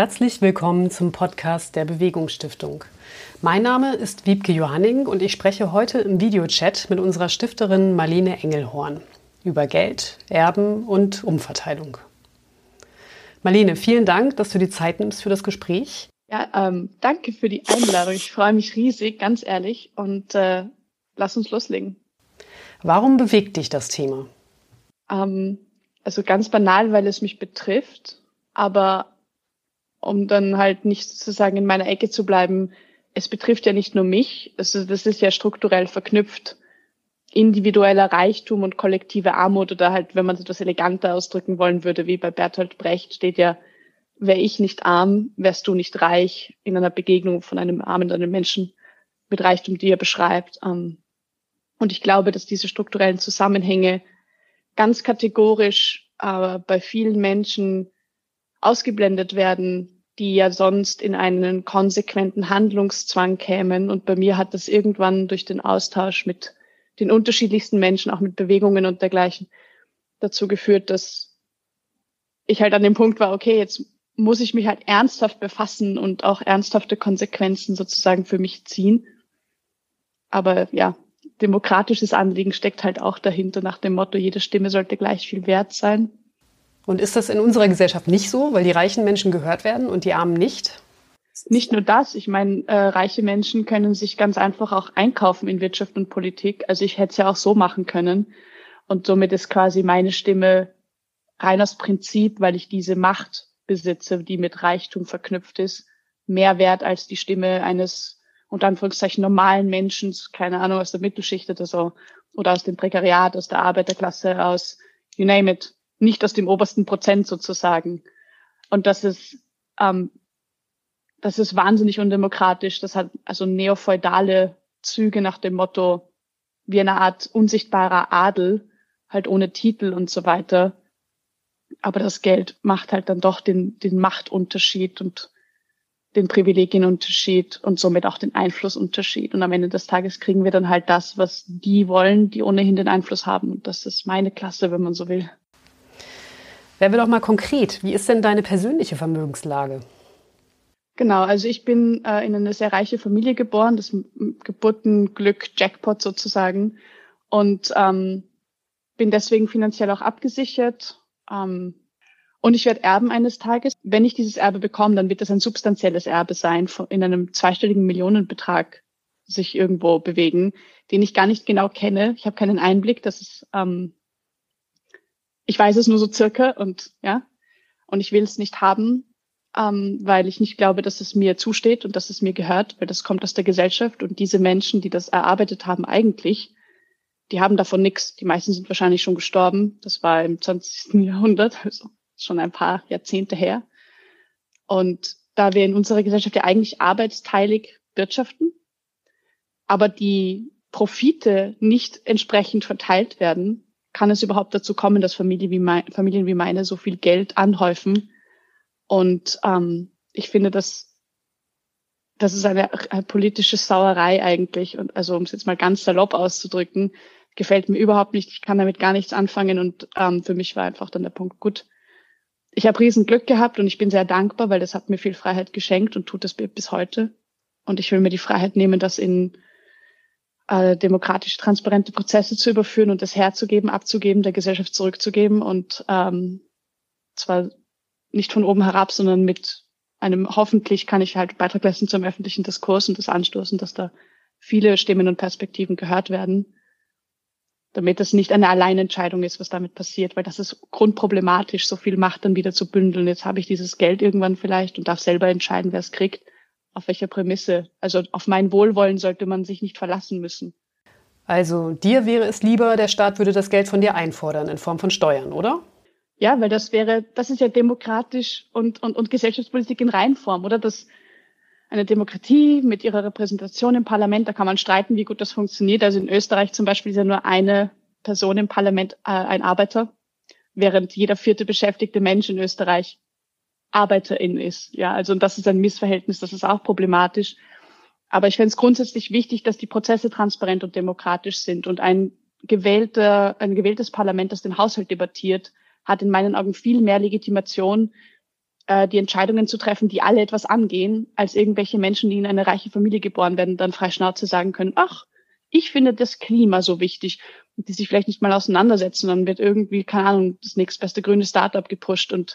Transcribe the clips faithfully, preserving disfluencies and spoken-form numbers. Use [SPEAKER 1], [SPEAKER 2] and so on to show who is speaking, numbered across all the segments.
[SPEAKER 1] Herzlich willkommen zum Podcast der Bewegungsstiftung. Mein Name ist Wiebke Johanning und ich spreche heute im Videochat mit unserer Stifterin Marlene Engelhorn über Geld, Erben und Umverteilung. Marlene, vielen Dank, dass du die Zeit nimmst für das Gespräch.
[SPEAKER 2] Ja, ähm, danke für die Einladung. Ich freue mich riesig, ganz ehrlich. Und äh, lass uns loslegen.
[SPEAKER 1] Warum bewegt dich das Thema?
[SPEAKER 2] Ähm, also ganz banal, weil es mich betrifft. Aber um dann halt nicht sozusagen in meiner Ecke zu bleiben, es betrifft ja nicht nur mich. Also das ist ja strukturell verknüpft. Individueller Reichtum und kollektive Armut oder halt, wenn man es etwas eleganter ausdrücken wollen würde, wie bei Bertolt Brecht steht ja, wäre ich nicht arm, wärst du nicht reich, in einer Begegnung von einem armen einem Menschen mit Reichtum, die er beschreibt. Und ich glaube, dass diese strukturellen Zusammenhänge ganz kategorisch äh, bei vielen Menschen ausgeblendet werden, die ja sonst in einen konsequenten Handlungszwang kämen. Und bei mir hat das irgendwann durch den Austausch mit den unterschiedlichsten Menschen, auch mit Bewegungen und dergleichen, dazu geführt, dass ich halt an dem Punkt war, okay, jetzt muss ich mich halt ernsthaft befassen und auch ernsthafte Konsequenzen sozusagen für mich ziehen. Aber ja, demokratisches Anliegen steckt halt auch dahinter nach dem Motto, jede Stimme sollte gleich viel wert sein.
[SPEAKER 1] Und ist das in unserer Gesellschaft nicht so, weil die reichen Menschen gehört werden und die Armen nicht?
[SPEAKER 2] Nicht nur das, ich meine, äh, reiche Menschen können sich ganz einfach auch einkaufen in Wirtschaft und Politik. Also ich hätte es ja auch so machen können. Und somit ist quasi meine Stimme rein aus Prinzip, weil ich diese Macht besitze, die mit Reichtum verknüpft ist, mehr wert als die Stimme eines, unter Anführungszeichen, normalen Menschen, keine Ahnung, aus der Mittelschicht oder so, oder aus dem Prekariat, aus der Arbeiterklasse, aus, you name it, nicht aus dem obersten Prozent sozusagen. Und das ist, ähm, das ist wahnsinnig undemokratisch. Das hat also neofeudale Züge nach dem Motto, wie eine Art unsichtbarer Adel, halt ohne Titel und so weiter. Aber das Geld macht halt dann doch den, den Machtunterschied und den Privilegienunterschied und somit auch den Einflussunterschied. Und am Ende des Tages kriegen wir dann halt das, was die wollen, die ohnehin den Einfluss haben. Und das ist meine Klasse, wenn man so will.
[SPEAKER 1] Werden wir doch mal konkret. Wie ist denn deine persönliche Vermögenslage?
[SPEAKER 2] Genau, also ich bin äh, in eine sehr reiche Familie geboren, das Geburtenglück Jackpot sozusagen. Und ähm, bin deswegen finanziell auch abgesichert. Ähm, und ich werde erben eines Tages. Wenn ich dieses Erbe bekomme, dann wird das ein substanzielles Erbe sein, in einem zweistelligen Millionenbetrag sich irgendwo bewegen, den ich gar nicht genau kenne. Ich habe keinen Einblick, das ist, ähm, ich weiß es nur so circa und ja, und ich will es nicht haben, ähm, weil ich nicht glaube, dass es mir zusteht und dass es mir gehört, weil das kommt aus der Gesellschaft und diese Menschen, die das erarbeitet haben eigentlich, die haben davon nichts. Die meisten sind wahrscheinlich schon gestorben. Das war im zwanzigsten Jahrhundert, also schon ein paar Jahrzehnte her. Und da wir in unserer Gesellschaft ja eigentlich arbeitsteilig wirtschaften, aber die Profite nicht entsprechend verteilt werden, kann es überhaupt dazu kommen, dass Familie wie mein, Familien wie meine so viel Geld anhäufen. Und ähm, ich finde, dass das ist eine, eine politische Sauerei eigentlich. Und also um es jetzt mal ganz salopp auszudrücken, gefällt mir überhaupt nicht. Ich kann damit gar nichts anfangen. Und ähm, für mich war einfach dann der Punkt, gut, ich habe riesen Glück gehabt und ich bin sehr dankbar, weil das hat mir viel Freiheit geschenkt und tut das bis heute. Und ich will mir die Freiheit nehmen, das in äh, demokratisch transparente Prozesse zu überführen und das herzugeben, abzugeben, der Gesellschaft zurückzugeben. Und ähm, zwar nicht von oben herab, sondern mit einem, hoffentlich kann ich halt Beitrag leisten zum öffentlichen Diskurs und das anstoßen, dass da viele Stimmen und Perspektiven gehört werden, damit es nicht eine Alleinentscheidung ist, was damit passiert, weil das ist grundproblematisch, so viel Macht dann wieder zu bündeln. Jetzt habe ich dieses Geld irgendwann vielleicht und darf selber entscheiden, wer es kriegt, auf welcher Prämisse. Also auf mein Wohlwollen sollte man sich nicht verlassen müssen.
[SPEAKER 1] Also dir wäre es lieber, der Staat würde das Geld von dir einfordern in Form von Steuern, oder?
[SPEAKER 2] Ja, weil das wäre, das ist ja demokratisch und, und, und Gesellschaftspolitik in Reinform, oder? Das eine Demokratie mit ihrer Repräsentation im Parlament, da kann man streiten, wie gut das funktioniert. Also in Österreich zum Beispiel ist ja nur eine Person im Parlament äh, ein Arbeiter, während jeder vierte beschäftigte Mensch in Österreich Arbeiterin ist. Ja, also und das ist ein Missverhältnis, das ist auch problematisch. Aber ich finde es grundsätzlich wichtig, dass die Prozesse transparent und demokratisch sind. Und ein gewählter, ein gewähltes Parlament, das den Haushalt debattiert, hat in meinen Augen viel mehr Legitimation äh, die Entscheidungen zu treffen, die alle etwas angehen, als irgendwelche Menschen, die in eine reiche Familie geboren werden, dann frei Schnauze sagen können, ach, ich finde das Klima so wichtig, und die sich vielleicht nicht mal auseinandersetzen, dann wird irgendwie, keine Ahnung, das nächstbeste grüne Startup gepusht und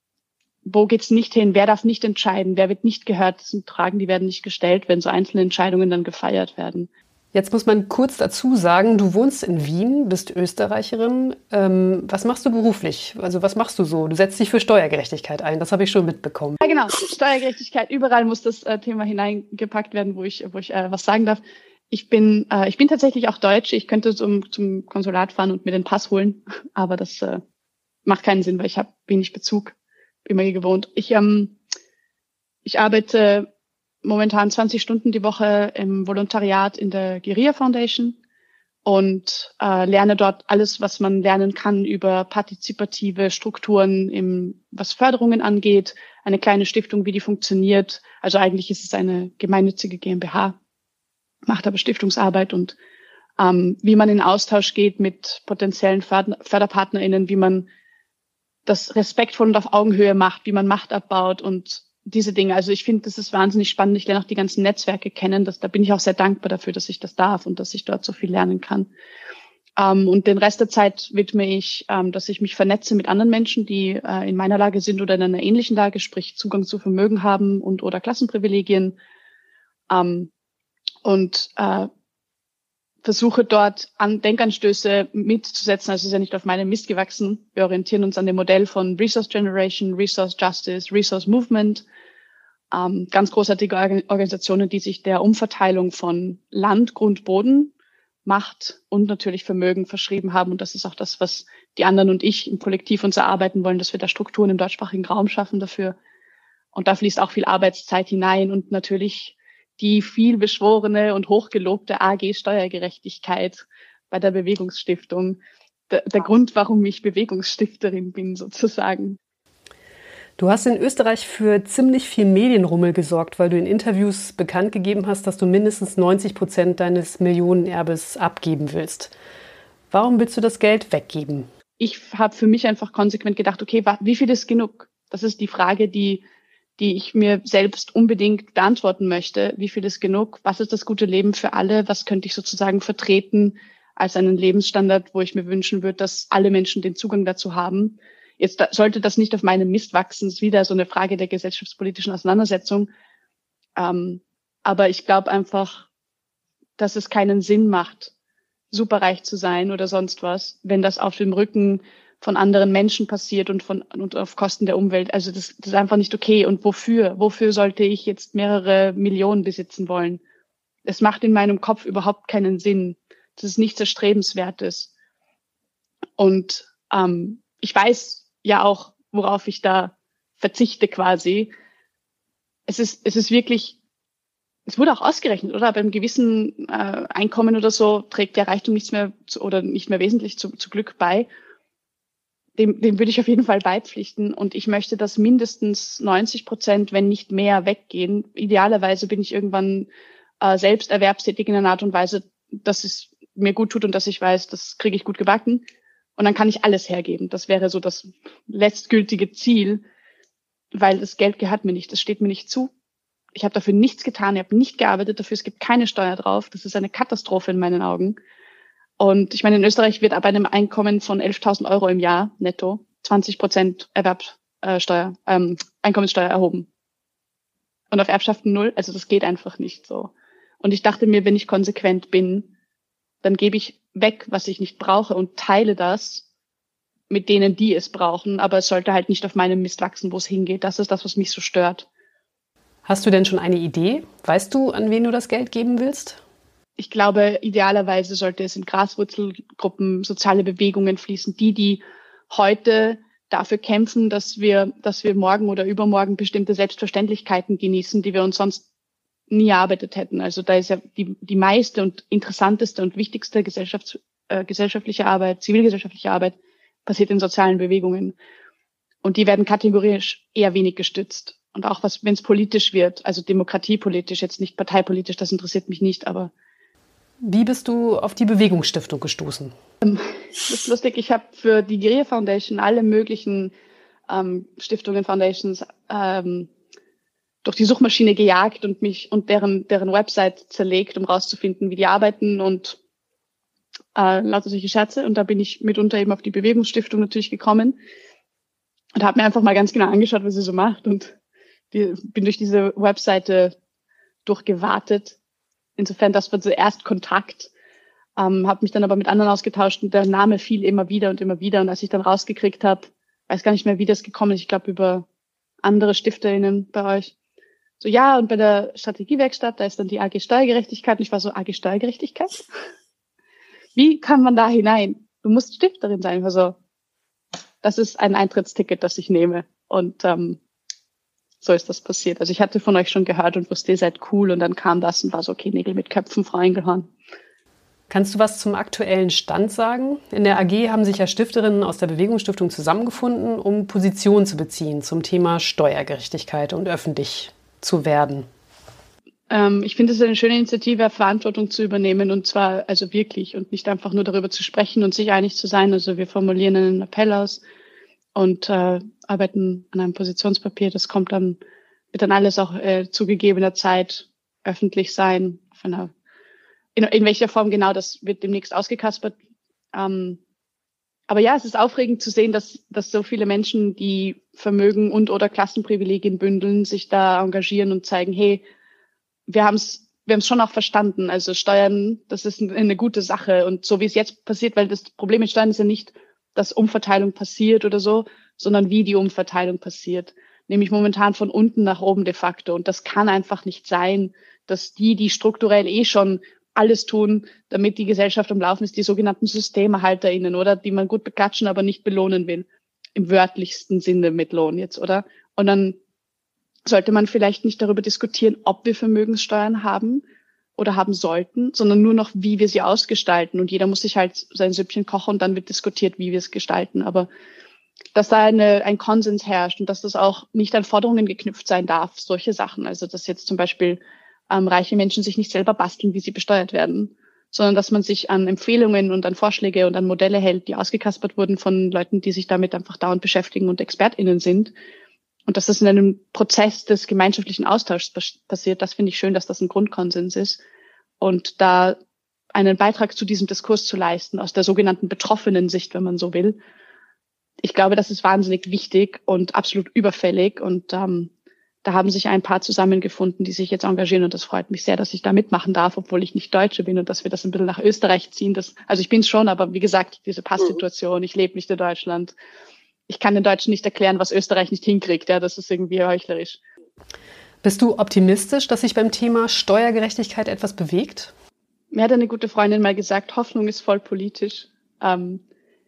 [SPEAKER 2] wo geht's nicht hin, wer darf nicht entscheiden, wer wird nicht gehört, das sind Fragen, die werden nicht gestellt, wenn so einzelne Entscheidungen dann gefeiert werden.
[SPEAKER 1] Jetzt muss man kurz dazu sagen, du wohnst in Wien, bist Österreicherin. Ähm, was machst du beruflich? Also was machst du so? Du setzt dich für Steuergerechtigkeit ein, das habe ich schon mitbekommen.
[SPEAKER 2] Ja, genau, Steuergerechtigkeit, überall muss das äh, Thema hineingepackt werden, wo ich, wo ich äh, was sagen darf. Ich bin, äh, ich bin tatsächlich auch Deutsche. Ich könnte zum, zum Konsulat fahren und mir den Pass holen, aber das äh, macht keinen Sinn, weil ich habe wenig Bezug, immer hier gewohnt. Ich, ähm, ich arbeite momentan zwanzig Stunden die Woche im Volontariat in der Guerilla Foundation und äh, lerne dort alles, was man lernen kann über partizipative Strukturen, im, was Förderungen angeht, eine kleine Stiftung, wie die funktioniert. Also eigentlich ist es eine gemeinnützige GmbH, macht aber Stiftungsarbeit und ähm, wie man in Austausch geht mit potenziellen Förder- FörderpartnerInnen, wie man das respektvoll und auf Augenhöhe macht, wie man Macht abbaut und diese Dinge. Also ich finde, das ist wahnsinnig spannend. Ich lerne auch die ganzen Netzwerke kennen. Das, da bin ich auch sehr dankbar dafür, dass ich das darf und dass ich dort so viel lernen kann. Ähm, und den Rest der Zeit widme ich, ähm, dass ich mich vernetze mit anderen Menschen, die äh, in meiner Lage sind oder in einer ähnlichen Lage, sprich Zugang zu Vermögen haben und oder Klassenprivilegien. Ähm, und äh, versuche dort an Denkanstöße mitzusetzen. Also es ist ja nicht auf meinem Mist gewachsen. Wir orientieren uns an dem Modell von Resource Generation, Resource Justice, Resource Movement. Ähm, ganz großartige Organisationen, die sich der Umverteilung von Land, Grund, Boden, Macht und natürlich Vermögen verschrieben haben. Und das ist auch das, was die anderen und ich im Kollektiv uns erarbeiten wollen, dass wir da Strukturen im deutschsprachigen Raum schaffen dafür. Und da fließt auch viel Arbeitszeit hinein und natürlich die viel beschworene und hochgelobte A G Steuergerechtigkeit bei der Bewegungsstiftung. Der, der Grund, warum ich Bewegungsstifterin bin, sozusagen.
[SPEAKER 1] Du hast in Österreich für ziemlich viel Medienrummel gesorgt, weil du in Interviews bekannt gegeben hast, dass du mindestens neunzig Prozent deines Millionenerbes abgeben willst. Warum willst du das Geld weggeben?
[SPEAKER 2] Ich habe für mich einfach konsequent gedacht, okay, wie viel ist genug? Das ist die Frage, die die ich mir selbst unbedingt beantworten möchte. Wie viel ist genug? Was ist das gute Leben für alle? Was könnte ich sozusagen vertreten als einen Lebensstandard, wo ich mir wünschen würde, dass alle Menschen den Zugang dazu haben? Jetzt sollte das nicht auf meinem Mist wachsen. Das ist wieder so eine Frage der gesellschaftspolitischen Auseinandersetzung. Ähm, aber ich glaube einfach, dass es keinen Sinn macht, superreich zu sein oder sonst was, wenn das auf dem Rücken von anderen Menschen passiert und von und auf Kosten der Umwelt. Also das, das ist einfach nicht okay. Und wofür? Wofür sollte ich jetzt mehrere Millionen besitzen wollen? Es macht in meinem Kopf überhaupt keinen Sinn. Das ist nichts Erstrebenswertes. Und ähm, ich weiß ja auch, worauf ich da verzichte quasi. Es ist es ist wirklich, es wurde auch ausgerechnet, oder? Beim gewissen äh, Einkommen oder so trägt der Reichtum nichts mehr zu, oder nicht mehr wesentlich zu, zu Glück bei. Dem, dem würde ich auf jeden Fall beipflichten. Und ich möchte, dass mindestens neunzig Prozent, wenn nicht mehr, weggehen. Idealerweise bin ich irgendwann äh, selbst erwerbstätig in einer Art und Weise, dass es mir gut tut und dass ich weiß, das kriege ich gut gebacken. Und dann kann ich alles hergeben. Das wäre so das letztgültige Ziel, weil das Geld gehört mir nicht. Das steht mir nicht zu. Ich habe dafür nichts getan. Ich habe nicht gearbeitet dafür. Es gibt keine Steuer drauf. Das ist eine Katastrophe in meinen Augen. Und ich meine, in Österreich wird ab einem Einkommen von elftausend Euro im Jahr netto zwanzig Prozent Erwerbsteuer, ähm, Einkommenssteuer erhoben. Und auf Erbschaften null. Also das geht einfach nicht so. Und ich dachte mir, wenn ich konsequent bin, dann gebe ich weg, was ich nicht brauche und teile das mit denen, die es brauchen. Aber es sollte halt nicht auf meinem Mist wachsen, wo es hingeht. Das ist das, was mich so stört.
[SPEAKER 1] Hast du denn schon eine Idee? Weißt du, an wen du das Geld geben willst?
[SPEAKER 2] Ich glaube, idealerweise sollte es in Graswurzelgruppen, soziale Bewegungen fließen, die, die heute dafür kämpfen, dass wir, dass wir morgen oder übermorgen bestimmte Selbstverständlichkeiten genießen, die wir uns sonst nie erarbeitet hätten. Also da ist ja die, die meiste und interessanteste und wichtigste Gesellschafts-, äh, gesellschaftliche Arbeit, zivilgesellschaftliche Arbeit passiert in sozialen Bewegungen. Und die werden kategorisch eher wenig gestützt. Und auch was, wenn es politisch wird, also demokratiepolitisch, jetzt nicht parteipolitisch, das interessiert mich nicht, aber
[SPEAKER 1] wie bist du auf die Bewegungsstiftung gestoßen?
[SPEAKER 2] Das ist lustig. Ich habe für die Guerilla Foundation alle möglichen ähm, Stiftungen, Foundations ähm, durch die Suchmaschine gejagt und mich und deren deren Website zerlegt, um rauszufinden, wie die arbeiten und äh, lauter solche Scherze. Und da bin ich mitunter eben auf die Bewegungsstiftung natürlich gekommen und habe mir einfach mal ganz genau angeschaut, was sie so macht und die, bin durch diese Webseite durchgewartet. Insofern, das war zuerst Kontakt. Ähm, habe mich dann aber mit anderen ausgetauscht und der Name fiel immer wieder und immer wieder. Und als ich dann rausgekriegt habe, weiß gar nicht mehr, wie das gekommen ist, ich glaube über andere StifterInnen bei euch. So, ja, und bei der Strategiewerkstatt, da ist dann die A G Steuergerechtigkeit. Und ich war so, A G Steuergerechtigkeit? Wie kann man da hinein? Du musst Stifterin sein. Also, das ist ein Eintrittsticket, das ich nehme. Und ähm, so ist das passiert. Also ich hatte von euch schon gehört und wusste, ihr seid cool. Und dann kam das und war so, okay, Nägel mit Köpfen, Frau Engelhorn.
[SPEAKER 1] Kannst du was zum aktuellen Stand sagen? In der A G haben sich ja Stifterinnen aus der Bewegungsstiftung zusammengefunden, um Position zu beziehen zum Thema Steuergerechtigkeit und öffentlich zu werden.
[SPEAKER 2] Ähm, ich finde es eine schöne Initiative, Verantwortung zu übernehmen und zwar also wirklich und nicht einfach nur darüber zu sprechen und sich einig zu sein. Also wir formulieren einen Appell aus und äh, arbeiten an einem Positionspapier. Das kommt dann, wird dann alles auch äh, zu gegebener Zeit öffentlich sein, auf einer In, in welcher Form genau, das wird demnächst ausgekaspert. Ähm, aber ja, es ist aufregend zu sehen, dass, dass so viele Menschen, die Vermögen und oder Klassenprivilegien bündeln, sich da engagieren und zeigen, hey, wir haben es wir haben es schon auch verstanden. Also Steuern, das ist eine gute Sache. Und so wie es jetzt passiert, weil das Problem mit Steuern ist ja nicht, dass Umverteilung passiert oder so, sondern wie die Umverteilung passiert. Nämlich momentan von unten nach oben de facto. Und das kann einfach nicht sein, dass die, die strukturell eh schon alles tun, damit die Gesellschaft am Laufen ist, die sogenannten SystemerhalterInnen, oder? Die man gut beklatschen, aber nicht belohnen will. Im wörtlichsten Sinne mit Lohn jetzt, oder? Und dann sollte man vielleicht nicht darüber diskutieren, ob wir Vermögenssteuern haben oder haben sollten, sondern nur noch, wie wir sie ausgestalten. Und jeder muss sich halt sein Süppchen kochen und dann wird diskutiert, wie wir es gestalten. Aber dass da eine, ein Konsens herrscht und dass das auch nicht an Forderungen geknüpft sein darf, solche Sachen. Also dass jetzt zum Beispiel ähm, reiche Menschen sich nicht selber basteln, wie sie besteuert werden, sondern dass man sich an Empfehlungen und an Vorschläge und an Modelle hält, die ausgekaspert wurden von Leuten, die sich damit einfach dauernd beschäftigen und ExpertInnen sind. Und dass das in einem Prozess des gemeinschaftlichen Austauschs passiert, das finde ich schön, dass das ein Grundkonsens ist. Und da einen Beitrag zu diesem Diskurs zu leisten, aus der sogenannten betroffenen Sicht, wenn man so will. Ich glaube, das ist wahnsinnig wichtig und absolut überfällig. Und ähm, da haben sich ein paar zusammengefunden, die sich jetzt engagieren. Und das freut mich sehr, dass ich da mitmachen darf, obwohl ich nicht Deutsche bin und dass wir das ein bisschen nach Österreich ziehen. Das, also ich bin es schon, aber wie gesagt, diese Passsituation, ich lebe nicht in Deutschland. Ich kann den Deutschen nicht erklären, was Österreich nicht hinkriegt. Ja, das ist irgendwie heuchlerisch.
[SPEAKER 1] Bist du optimistisch, dass sich beim Thema Steuergerechtigkeit etwas bewegt?
[SPEAKER 2] Mir hat eine gute Freundin mal gesagt, Hoffnung ist voll politisch. Ähm,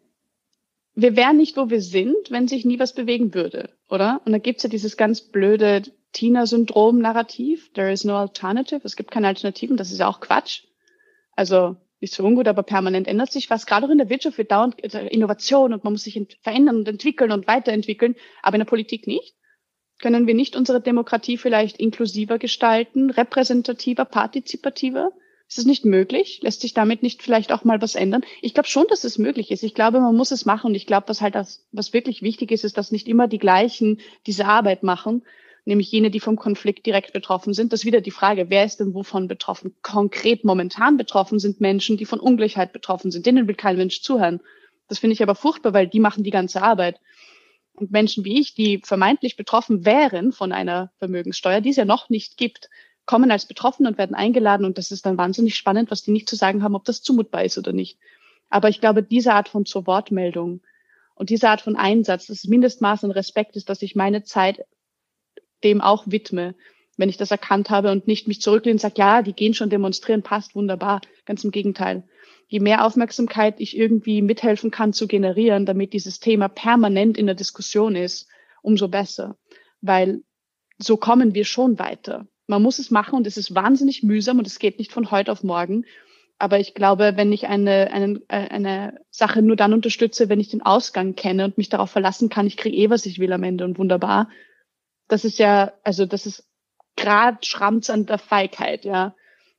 [SPEAKER 2] wir wären nicht, wo wir sind, wenn sich nie was bewegen würde, oder? Und da gibt's ja dieses ganz blöde Tina-Syndrom-Narrativ. There is no alternative. Es gibt keine Alternativen. Das ist ja auch Quatsch. Also nicht so ungut, aber permanent ändert sich was. Gerade auch in der Wirtschaft wird dauernd Innovation und man muss sich verändern und entwickeln und weiterentwickeln, aber in der Politik nicht. Können wir nicht unsere Demokratie vielleicht inklusiver gestalten, repräsentativer, partizipativer? Ist es nicht möglich? Lässt sich damit nicht vielleicht auch mal was ändern? Ich glaube schon, dass es möglich ist. Ich glaube, man muss es machen. Und ich glaube, was halt das, was wirklich wichtig ist, ist, dass nicht immer die gleichen diese Arbeit machen, nämlich jene, die vom Konflikt direkt betroffen sind. Das ist wieder die Frage, wer ist denn wovon betroffen? Konkret momentan betroffen sind Menschen, die von Ungleichheit betroffen sind. Denen will kein Mensch zuhören. Das finde ich aber furchtbar, weil die machen die ganze Arbeit. Und Menschen wie ich, die vermeintlich betroffen wären von einer Vermögenssteuer, die es ja noch nicht gibt, kommen als Betroffene und werden eingeladen. Und das ist dann wahnsinnig spannend, was die nicht zu sagen haben, ob das zumutbar ist oder nicht. Aber ich glaube, diese Art von zur Wortmeldung und diese Art von Einsatz, das Mindestmaß an Respekt ist, dass ich meine Zeit dem auch widme, wenn ich das erkannt habe und nicht mich zurücklehne und sage, ja, die gehen schon demonstrieren, passt wunderbar. Ganz im Gegenteil. Je mehr Aufmerksamkeit ich irgendwie mithelfen kann zu generieren, damit dieses Thema permanent in der Diskussion ist, umso besser. Weil so kommen wir schon weiter. Man muss es machen und es ist wahnsinnig mühsam und es geht nicht von heute auf morgen. Aber ich glaube, wenn ich eine, eine, eine Sache nur dann unterstütze, wenn ich den Ausgang kenne und mich darauf verlassen kann, ich kriege eh, was ich will am Ende und wunderbar. Das ist ja, also das ist grad Schramms an der Feigheit, ja.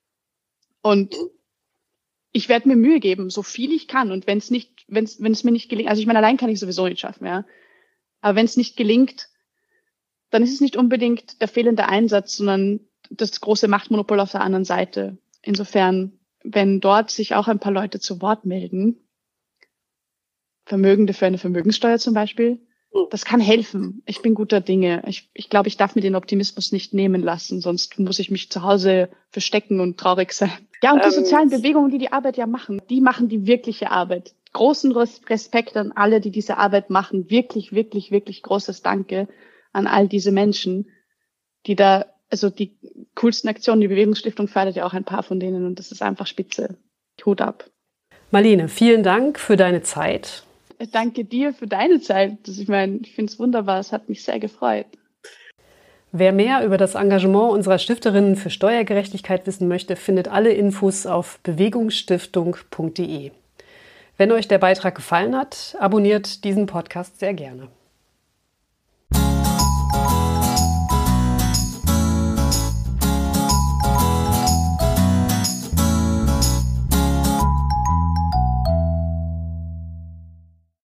[SPEAKER 2] Und ich werde mir Mühe geben, so viel ich kann. Und wenn es nicht, wenn es, wenn es mir nicht gelingt, also ich meine, allein kann ich sowieso nicht schaffen, ja. Aber wenn es nicht gelingt, dann ist es nicht unbedingt der fehlende Einsatz, sondern das große Machtmonopol auf der anderen Seite. Insofern, wenn dort sich auch ein paar Leute zu Wort melden, Vermögende für eine Vermögenssteuer zum Beispiel, das kann helfen. Ich bin guter Dinge. Ich, ich glaube, ich darf mir den Optimismus nicht nehmen lassen, sonst muss ich mich zu Hause verstecken und traurig sein. Ja, und die ähm, sozialen Bewegungen, die die Arbeit ja machen, die machen die wirkliche Arbeit. Großen Respekt an alle, die diese Arbeit machen. Wirklich, wirklich, wirklich großes Danke an all diese Menschen, die da, also die coolsten Aktionen, die Bewegungsstiftung fördert ja auch ein paar von denen und das ist einfach spitze. Hut ab.
[SPEAKER 1] Marlene, vielen Dank für deine Zeit.
[SPEAKER 2] Danke dir für deine Zeit. Ich meine, ich finde es wunderbar, es hat mich sehr gefreut.
[SPEAKER 1] Wer mehr über das Engagement unserer Stifterinnen für Steuergerechtigkeit wissen möchte, findet alle Infos auf bewegungsstiftung punkt de. Wenn euch der Beitrag gefallen hat, abonniert diesen Podcast sehr gerne.